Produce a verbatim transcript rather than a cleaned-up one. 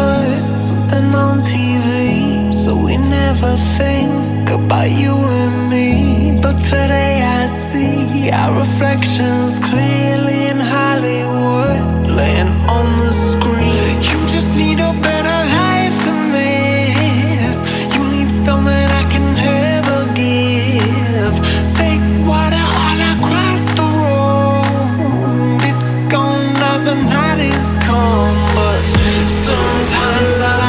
put something on T V, so we never think about you and me. But today I see our reflections clearly in Hollywood, laying on the screen. You just need a better life than this. You need stuff that I can never give. Fake water all across the road. It's gone now, the night is come. But sometimes I